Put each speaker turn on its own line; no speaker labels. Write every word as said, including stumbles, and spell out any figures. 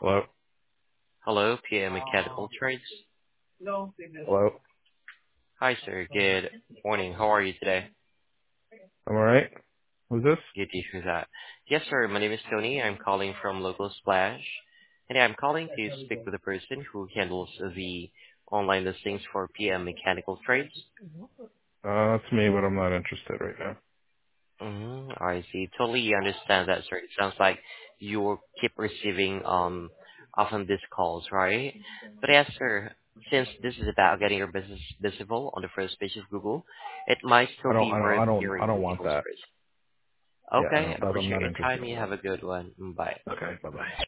Hello?
Hello, P M Mechanical Trades.
Hello?
Hi, sir. Good morning. How are you today?
I'm alright? Who's this?
Good to hear that. Yes, sir. My name is Tony. I'm calling from Local Splash, and I'm calling to speak with the person who handles the online listings for P M Mechanical Trades.
Uh, that's me, but I'm not interested right now.
Mm-hmm. I see. Totally understand that, sir. It sounds like you keep receiving um often these calls, right? But yes, sir, since this is about getting your business visible on the first page of Google, it might
I
still
don't,
be
I don't,
worth
I don't, I
hearing
don't
your
want
details
that.
first.
Yeah, I
Okay,
don't, that, I'm
appreciate
not
your
interested
time.
in
You
that.
have a good one. Bye.
Okay, bye bye.